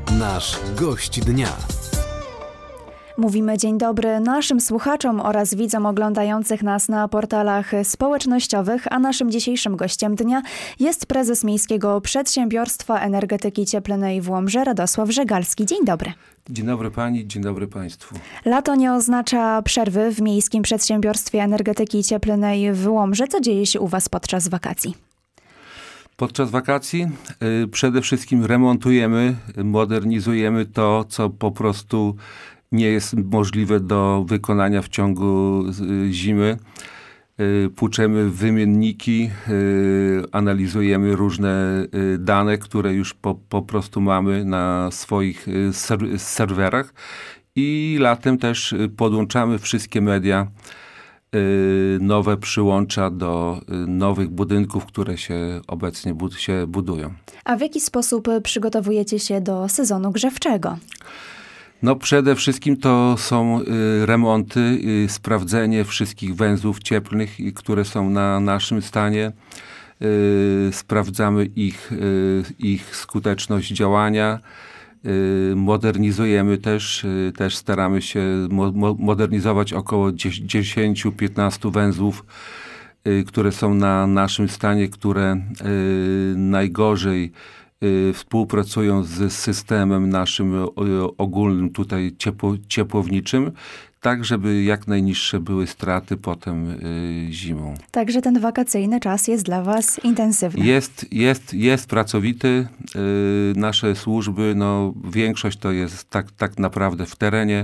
Nasz gość dnia. Mówimy dzień dobry naszym słuchaczom oraz widzom oglądających nas na portalach społecznościowych, a naszym dzisiejszym gościem dnia jest prezes Miejskiego Przedsiębiorstwa Energetyki Cieplnej w Łomży, Radosław Żegalski. Dzień dobry. Dzień dobry pani, dzień dobry państwu. Lato nie oznacza przerwy w Miejskim Przedsiębiorstwie Energetyki Cieplnej w Łomży. Co dzieje się u was podczas wakacji? Podczas wakacji przede wszystkim remontujemy, modernizujemy to, co po prostu nie jest możliwe do wykonania w ciągu zimy. Płuczemy wymienniki, analizujemy różne dane, które już po prostu mamy na swoich serwerach i latem też podłączamy wszystkie media, nowe przyłącza do nowych budynków, które się obecnie budują. A w jaki sposób przygotowujecie się do sezonu grzewczego? No przede wszystkim to są remonty, sprawdzenie wszystkich węzłów cieplnych, które są na naszym stanie. Sprawdzamy ich skuteczność działania. Modernizujemy też staramy się modernizować około 10-15 węzłów, które są na naszym stanie, które najgorzej współpracują z systemem naszym ogólnym tutaj ciepłowniczym, tak żeby jak najniższe były straty potem zimą. Także ten wakacyjny czas jest dla was intensywny. Jest pracowity. Nasze służby, większość to jest tak naprawdę w terenie,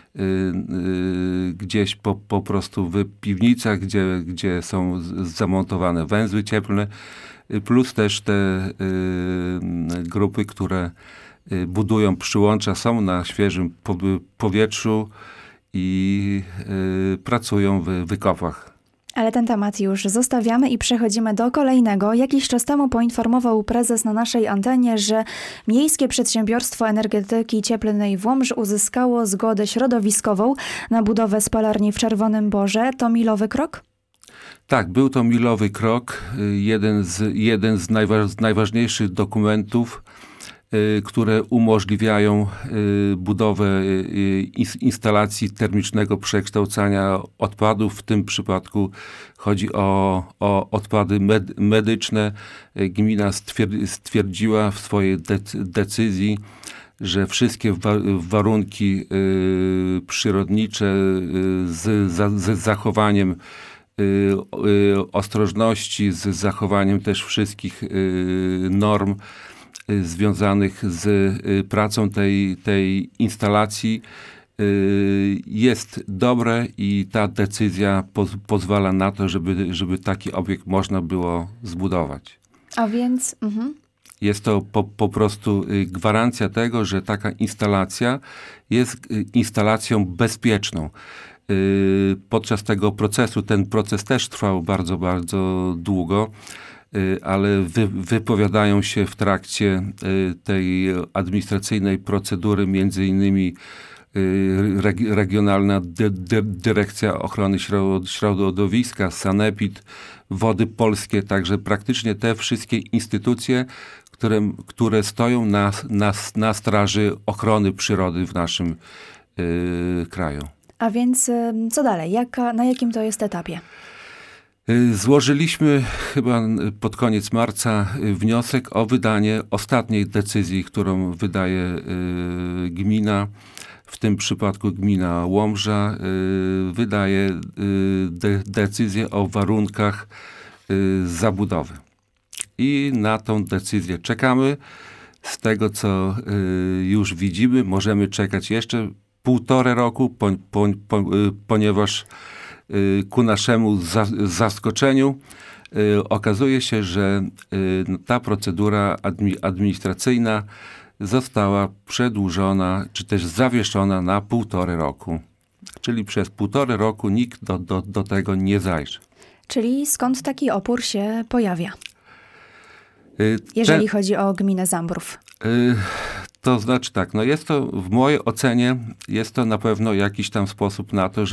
gdzieś po prostu w piwnicach, gdzie są zamontowane węzły cieplne, plus też te grupy, które budują przyłącza, są na świeżym powietrzu i pracują w wykopach. Ale ten temat już zostawiamy i przechodzimy do kolejnego. Jakiś czas temu poinformował prezes na naszej antenie, że Miejskie Przedsiębiorstwo Energetyki Cieplnej w Łomży uzyskało zgodę środowiskową na budowę spalarni w Czerwonym Borze. To milowy krok? Tak, był to milowy krok. Jeden z najważniejszych dokumentów, które umożliwiają budowę instalacji termicznego przekształcania odpadów. W tym przypadku chodzi o odpady medyczne. Gmina stwierdziła w swojej decyzji, że wszystkie warunki przyrodnicze z zachowaniem ostrożności, z zachowaniem też wszystkich norm związanych z pracą tej instalacji jest dobre i ta decyzja pozwala na to, żeby taki obiekt można było zbudować. A więc... Jest to po prostu gwarancja tego, że taka instalacja jest instalacją bezpieczną. Podczas tego procesu, ten proces też trwał bardzo, bardzo długo, ale wypowiadają się w trakcie tej administracyjnej procedury między innymi Regionalna Dyrekcja Ochrony Środowiska, Sanepid, Wody Polskie, także praktycznie te wszystkie instytucje, które stoją na straży ochrony przyrody w naszym kraju. A więc co dalej? Na jakim to jest etapie? Złożyliśmy chyba pod koniec marca wniosek o wydanie ostatniej decyzji, którą wydaje gmina. W tym przypadku gmina Łomża wydaje decyzję o warunkach zabudowy. I na tą decyzję czekamy. Z tego, co już widzimy, możemy czekać jeszcze 1,5 roku, ponieważ ku naszemu zaskoczeniu okazuje się, że ta procedura administracyjna została przedłużona, czy też zawieszona na 1,5 roku. Czyli przez 1,5 roku nikt do tego nie zajrzy. Czyli skąd taki opór się pojawia? Jeżeli chodzi o gminę Zambrów. To znaczy tak, jest to w mojej ocenie, jest to na pewno jakiś tam sposób na to,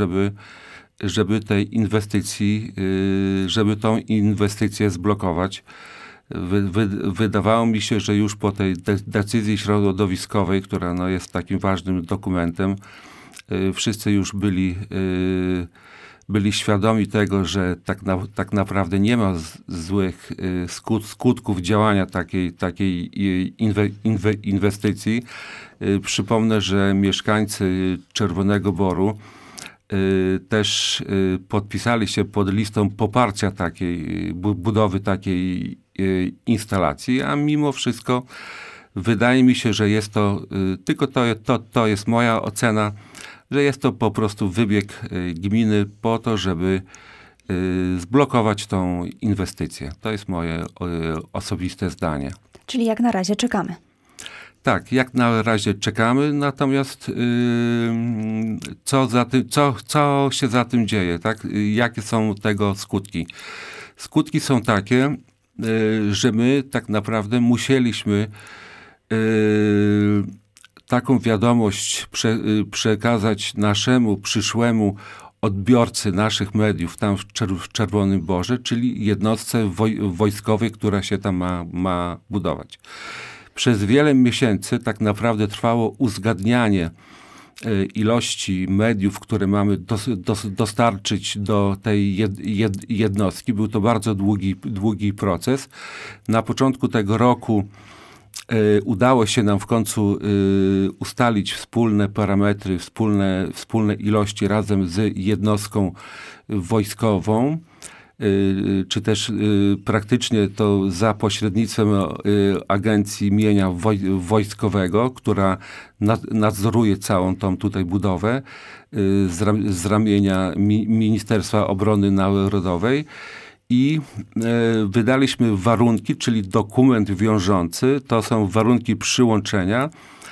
żeby tej inwestycji, żeby tą inwestycję zblokować. Wydawało mi się, że już po tej decyzji środowiskowej, która jest takim ważnym dokumentem, wszyscy już byli świadomi tego, że tak naprawdę nie ma złych skutków działania takiej inwestycji. Przypomnę, że mieszkańcy Czerwonego Boru też podpisali się pod listą poparcia budowy takiej instalacji, a mimo wszystko wydaje mi się, że jest to, tylko to jest moja ocena, że jest to po prostu wybieg gminy po to, żeby zblokować tą inwestycję. To jest moje osobiste zdanie. Czyli jak na razie czekamy. Tak, jak na razie czekamy, natomiast co się za tym dzieje, tak? Jakie są tego skutki? Skutki są takie, że my tak naprawdę musieliśmy taką wiadomość przekazać naszemu przyszłemu odbiorcy naszych mediów tam w Czerwonym Borze, czyli jednostce wojskowej, która się tam ma budować. Przez wiele miesięcy tak naprawdę trwało uzgadnianie ilości mediów, które mamy dostarczyć do tej jednostki. Był to bardzo długi proces. Na początku tego roku udało się nam w końcu ustalić wspólne parametry, wspólne ilości razem z jednostką wojskową, czy też praktycznie to za pośrednictwem Agencji Mienia Wojskowego, która nadzoruje całą tą tutaj budowę z ramienia Ministerstwa Obrony Narodowej. I wydaliśmy warunki, czyli dokument wiążący, to są warunki przyłączenia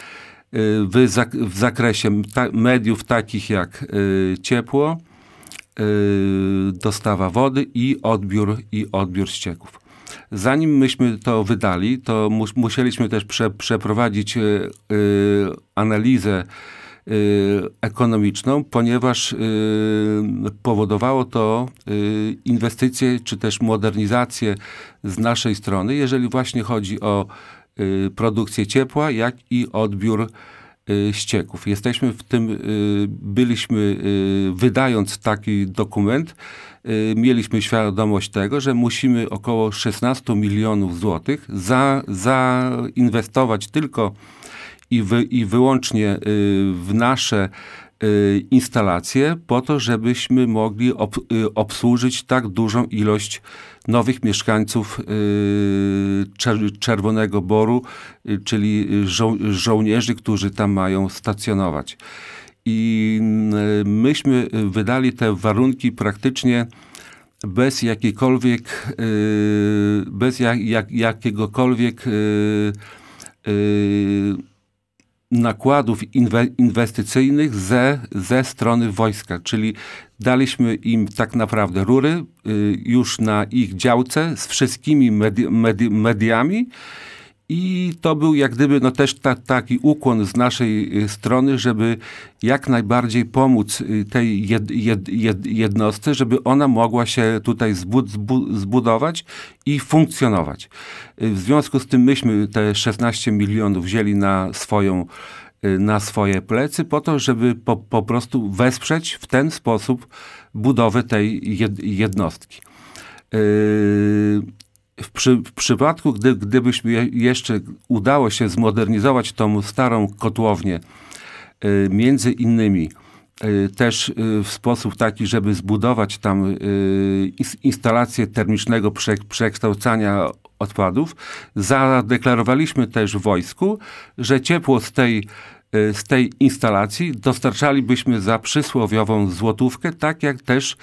w zakresie mediów takich jak ciepło, dostawa wody i odbiór ścieków. Zanim myśmy to wydali, to musieliśmy też przeprowadzić analizę ekonomiczną, ponieważ powodowało to inwestycje czy też modernizację z naszej strony, jeżeli właśnie chodzi o produkcję ciepła, jak i odbiór ścieków. Byliśmy, wydając taki dokument, mieliśmy świadomość tego, że musimy około 16 milionów złotych zainwestować tylko i wyłącznie w nasze instalacje po to, żebyśmy mogli obsłużyć tak dużą ilość nowych mieszkańców Czerwonego Boru, czyli żołnierzy, którzy tam mają stacjonować. I myśmy wydali te warunki praktycznie bez jakiegokolwiek nakładów inwestycyjnych ze strony wojska, czyli daliśmy im tak naprawdę rury już na ich działce z wszystkimi mediami i to był jak gdyby też taki ukłon z naszej strony, żeby jak najbardziej pomóc tej jednostce, żeby ona mogła się tutaj zbudować i funkcjonować. W związku z tym myśmy te 16 milionów wzięli na swoje plecy po to, żeby po prostu wesprzeć w ten sposób budowę tej jednostki. W przypadku, gdybyśmy jeszcze udało się zmodernizować tą starą kotłownię, między innymi też w sposób taki, żeby zbudować tam instalację termicznego przekształcania odpadów, zadeklarowaliśmy też wojsku, że ciepło z tej instalacji dostarczalibyśmy za przysłowiową złotówkę, tak jak też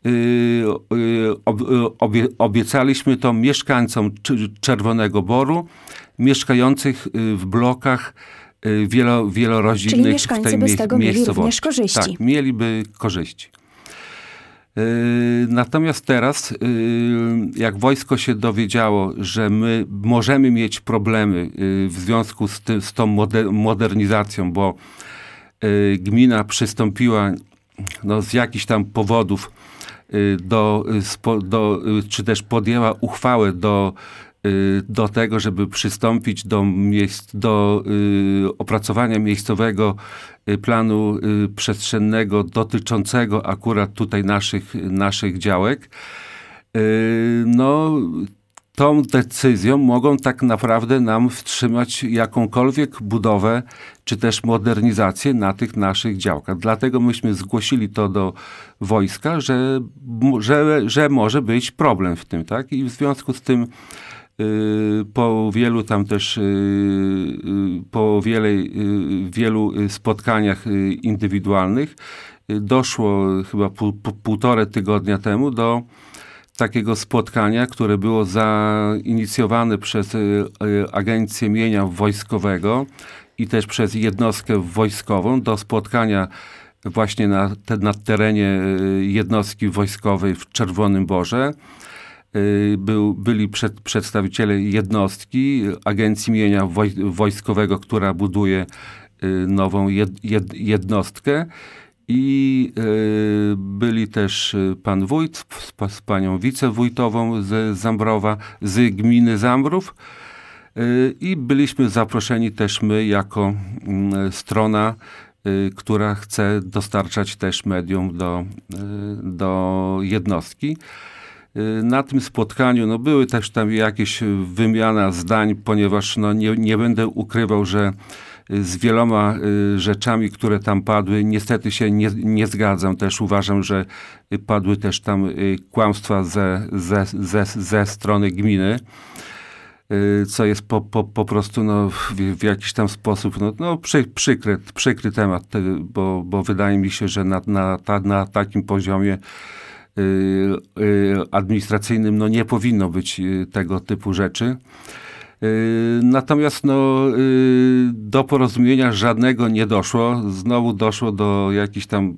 obiecaliśmy to mieszkańcom Czerwonego Boru, mieszkających w blokach wielorodzinnych. Czyli mieszkańcy by z tego mieli również korzyści. Tak, mieliby korzyści. Natomiast teraz, jak wojsko się dowiedziało, że my możemy mieć problemy w związku z tą modernizacją, bo gmina przystąpiła z jakichś tam powodów czy też podjęła uchwałę do do tego, żeby przystąpić do opracowania miejscowego planu przestrzennego dotyczącego akurat tutaj naszych działek. No, tą decyzją mogą tak naprawdę nam wstrzymać jakąkolwiek budowę, czy też modernizację na tych naszych działkach. Dlatego myśmy zgłosili to do wojska, że może być problem w tym, tak? I w związku z tym po wielu tam też, wielu spotkaniach indywidualnych doszło chyba półtora tygodnia temu do takiego spotkania, które było zainicjowane przez Agencję Mienia Wojskowego i też przez jednostkę wojskową do spotkania właśnie na terenie jednostki wojskowej w Czerwonym Borze. Byli przedstawiciele jednostki, Agencji Mienia Wojskowego, która buduje nową jednostkę. I byli też pan wójt z panią wicewójtową z Zambrowa, z gminy Zambrów. I byliśmy zaproszeni też my jako strona, która chce dostarczać też medium do jednostki. Na tym spotkaniu były też tam jakieś wymiana zdań, ponieważ nie będę ukrywał, że z wieloma rzeczami, które tam padły, niestety się nie zgadzam. Też uważam, że padły też tam kłamstwa ze strony gminy, co jest po prostu w jakiś tam sposób przykry temat, bo wydaje mi się, że na takim poziomie administracyjnym nie powinno być tego typu rzeczy. Natomiast do porozumienia żadnego nie doszło. Znowu doszło do jakichś tam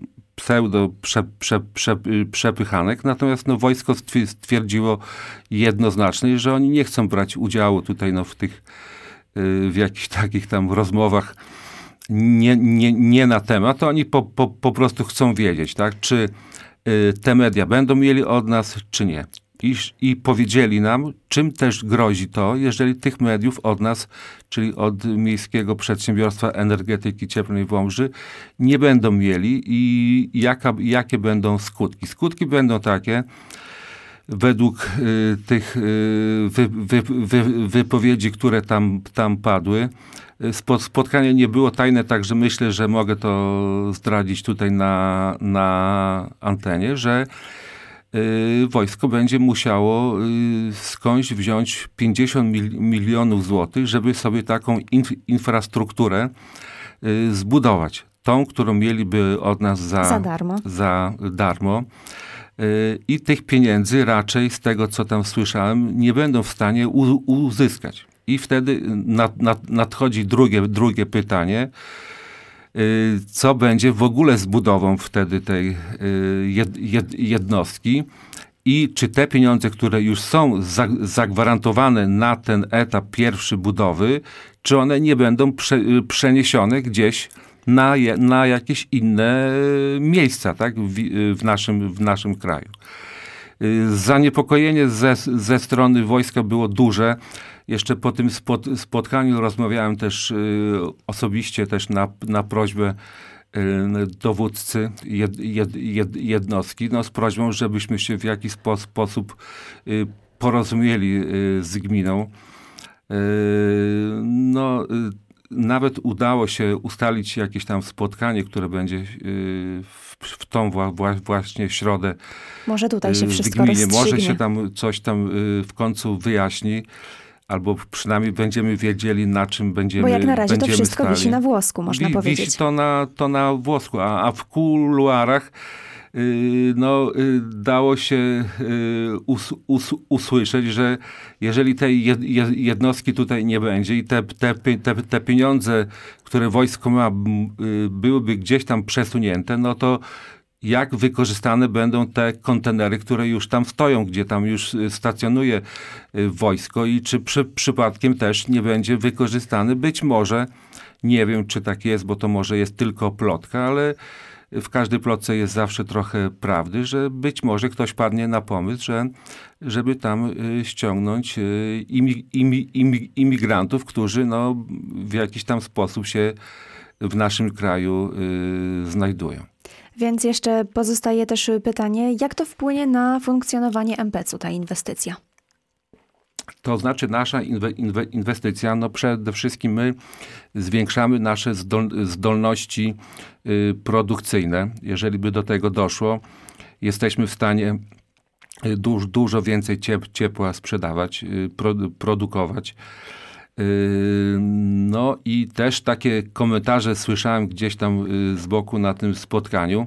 przepychanek. Natomiast wojsko stwierdziło jednoznacznie, że oni nie chcą brać udziału tutaj w jakichś takich tam rozmowach nie na temat. To oni po prostu chcą wiedzieć, tak, czy te media będą mieli od nas, czy nie. I powiedzieli nam, czym też grozi to, jeżeli tych mediów od nas, czyli od Miejskiego Przedsiębiorstwa Energetyki Cieplnej w Łomży, nie będą mieli i jakie będą skutki. Skutki będą takie, według tych wypowiedzi, które tam padły. Spotkanie nie było tajne, także myślę, że mogę to zdradzić tutaj na antenie, że wojsko będzie musiało skądś wziąć 50 milionów złotych, żeby sobie taką infrastrukturę zbudować. Tą, którą mieliby od nas za darmo. I tych pieniędzy raczej, z tego co tam słyszałem, nie będą w stanie uzyskać. I wtedy nadchodzi drugie pytanie. Co będzie w ogóle z budową wtedy tej jednostki i czy te pieniądze, które już są zagwarantowane na ten etap pierwszy budowy, czy one nie będą przeniesione gdzieś na jakieś inne miejsca, tak, w naszym kraju. Zaniepokojenie ze strony wojska było duże. Jeszcze po tym spotkaniu rozmawiałem też osobiście też na prośbę dowódcy jednostki, z prośbą, żebyśmy się w jakiś sposób porozumieli z gminą. Nawet udało się ustalić jakieś tam spotkanie, które będzie w tą właśnie środę. Może tutaj się wszystko rozstrzygnie. Może się tam coś w końcu wyjaśni. Albo przynajmniej będziemy wiedzieli, na czym będziemy. Bo jak na razie to wszystko stali. wisi na włosku, można powiedzieć. Wisi to na włosku, a w kuluarach dało się usłyszeć, że jeżeli tej jednostki tutaj nie będzie i te pieniądze, które wojsko ma, byłyby gdzieś tam przesunięte, to jak wykorzystane będą te kontenery, które już tam stoją, gdzie tam już stacjonuje wojsko i czy przypadkiem też nie będzie wykorzystany. Być może, nie wiem czy tak jest, bo to może jest tylko plotka, ale w każdej plotce jest zawsze trochę prawdy, że być może ktoś padnie na pomysł, żeby tam ściągnąć imigrantów, którzy no, w jakiś tam sposób się w naszym kraju znajdują. Więc jeszcze pozostaje też pytanie, jak to wpłynie na funkcjonowanie MPC-u, ta inwestycja? To znaczy nasza inwestycja, no przede wszystkim my zwiększamy nasze zdolności produkcyjne. Jeżeli by do tego doszło, jesteśmy w stanie dużo więcej ciepła sprzedawać, produkować. No i też takie komentarze słyszałem gdzieś tam z boku na tym spotkaniu,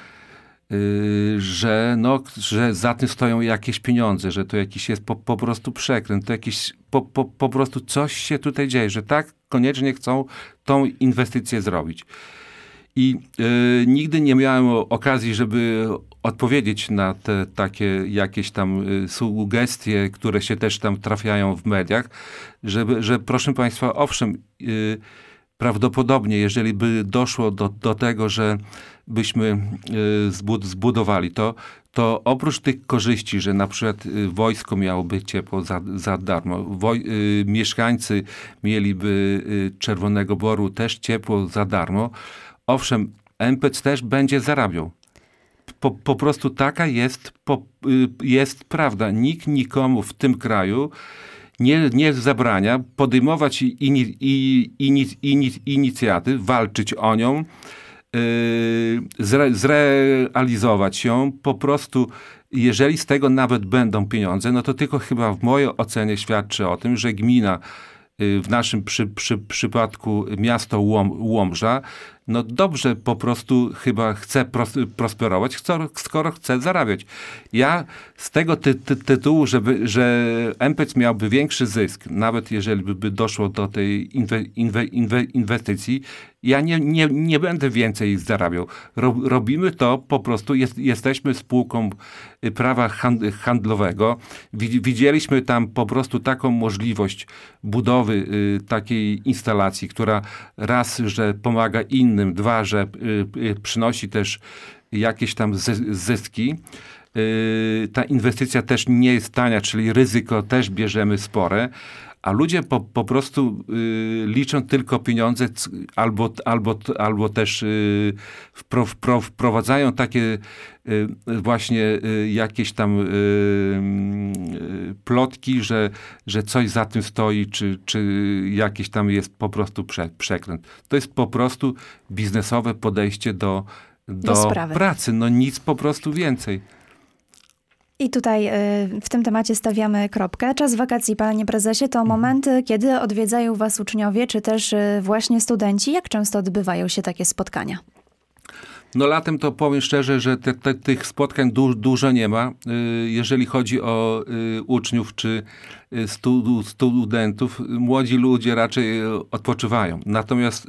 że za tym stoją jakieś pieniądze, że to jakiś jest po prostu przekręt, to jakiś po prostu coś się tutaj dzieje, że tak koniecznie chcą tą inwestycję zrobić. I nigdy nie miałem okazji, żeby odpowiedzieć na te takie jakieś tam sugestie, które się też tam trafiają w mediach, że proszę Państwa, owszem, prawdopodobnie, jeżeli by doszło do tego, że byśmy zbudowali to oprócz tych korzyści, że na przykład wojsko miałoby ciepło za darmo, mieszkańcy mieliby Czerwonego Boru też ciepło za darmo, owszem, MPC też będzie zarabiał. Po prostu taka jest prawda. Nikt nikomu w tym kraju nie zabrania podejmować inicjatyw, walczyć o nią, zrealizować ją. Po prostu, jeżeli z tego nawet będą pieniądze, no to tylko chyba w mojej ocenie świadczy o tym, że gmina, w naszym przypadku miasto Łomża, no dobrze po prostu chyba chce prosperować, skoro chce zarabiać. Ja z tego tytułu, że MPC miałby większy zysk, nawet jeżeli by doszło do tej inwestycji, ja nie będę więcej zarabiał. Robimy to po prostu, jesteśmy spółką prawa handlowego. Widzieliśmy tam po prostu taką możliwość budowy takiej instalacji, która raz, że pomaga innym, dwa, że przynosi też jakieś tam zyski. Ta inwestycja też nie jest tania, czyli ryzyko też bierzemy spore, a ludzie po prostu liczą tylko pieniądze albo też wprowadzają takie właśnie jakieś tam plotki, że coś za tym stoi, czy jakieś tam jest po prostu przekręt. To jest po prostu biznesowe podejście do pracy. No nic po prostu więcej. I tutaj w tym temacie stawiamy kropkę. Czas wakacji, panie prezesie, to momenty, kiedy odwiedzają was uczniowie, czy też właśnie studenci. Jak często odbywają się takie spotkania? No latem to powiem szczerze, że tych spotkań dużo nie ma. Jeżeli chodzi o uczniów czy studentów, młodzi ludzie raczej odpoczywają. Natomiast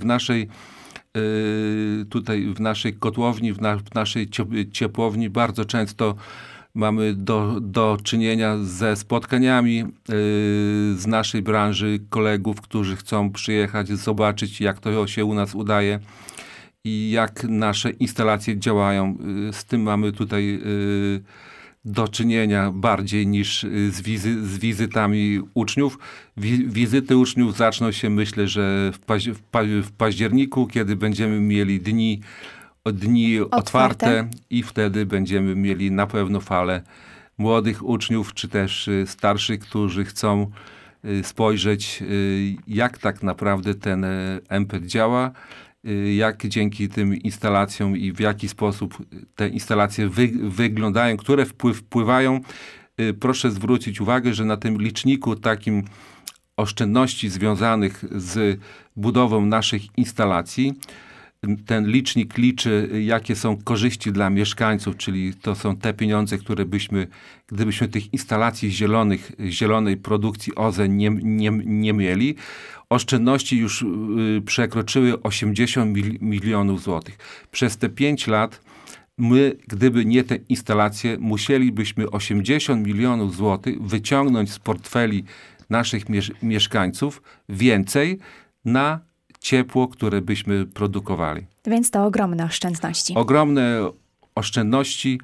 w naszej kotłowni, w naszej ciepłowni bardzo często mamy do czynienia ze spotkaniami z naszej branży, kolegów, którzy chcą przyjechać, zobaczyć, jak to się u nas udaje i jak nasze instalacje działają. Z tym mamy tutaj do czynienia bardziej niż z wizytami uczniów. Wizyty uczniów zaczną się, myślę, że w październiku, kiedy będziemy mieli dni otwarte i wtedy będziemy mieli na pewno falę młodych uczniów, czy też starszych, którzy chcą spojrzeć, jak tak naprawdę ten MPC działa, jak dzięki tym instalacjom i w jaki sposób te instalacje wyglądają, które wpływają. Proszę zwrócić uwagę, że na tym liczniku takim oszczędności związanych z budową naszych instalacji, ten licznik liczy, jakie są korzyści dla mieszkańców, czyli to są te pieniądze, które gdybyśmy tych instalacji zielonej produkcji OZE nie mieli, oszczędności już przekroczyły 80 milionów złotych. Przez te 5 lat my, gdyby nie te instalacje, musielibyśmy 80 milionów złotych wyciągnąć z portfeli naszych mieszkańców więcej na ciepło, które byśmy produkowali. Więc to ogromne oszczędności. Ogromne oszczędności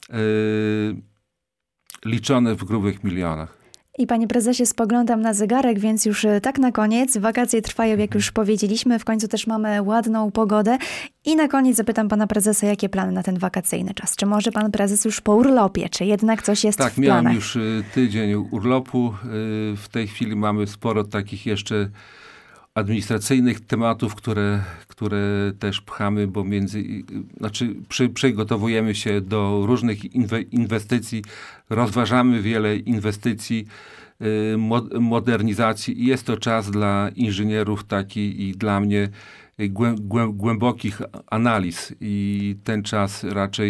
liczone w grubych milionach. I panie prezesie, spoglądam na zegarek, więc już tak na koniec. Wakacje trwają, jak już powiedzieliśmy. W końcu też mamy ładną pogodę. I na koniec zapytam pana prezesa, jakie plany na ten wakacyjny czas? Czy może pan prezes już po urlopie? Czy jednak coś jest w planach? Tak, miałem już tydzień urlopu. W tej chwili mamy sporo takich jeszcze administracyjnych tematów, które też pchamy, bo przygotowujemy się do różnych inwestycji, rozważamy wiele inwestycji, modernizacji i jest to czas dla inżynierów taki i dla mnie głębokich analiz i ten czas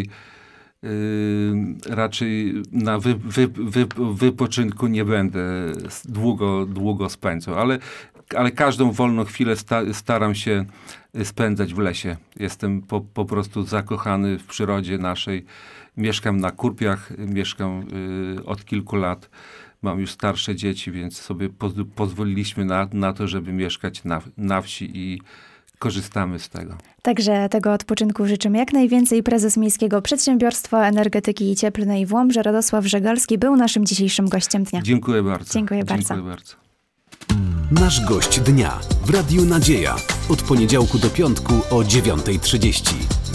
raczej na wypoczynku nie będę długo spędzał, ale każdą wolną chwilę staram się spędzać w lesie. Jestem po prostu zakochany w przyrodzie naszej. Mieszkam na Kurpiach, mieszkam od kilku lat. Mam już starsze dzieci, więc sobie pozwoliliśmy na to, żeby mieszkać na wsi i korzystamy z tego. Także tego odpoczynku życzymy jak najwięcej. Prezes Miejskiego Przedsiębiorstwa Energetyki Cieplnej w Łomży, Radosław Żegalski, był naszym dzisiejszym gościem dnia. Dziękuję bardzo. Dziękuję bardzo. Nasz gość dnia w Radiu Nadzieja. Od poniedziałku do piątku o 9:30.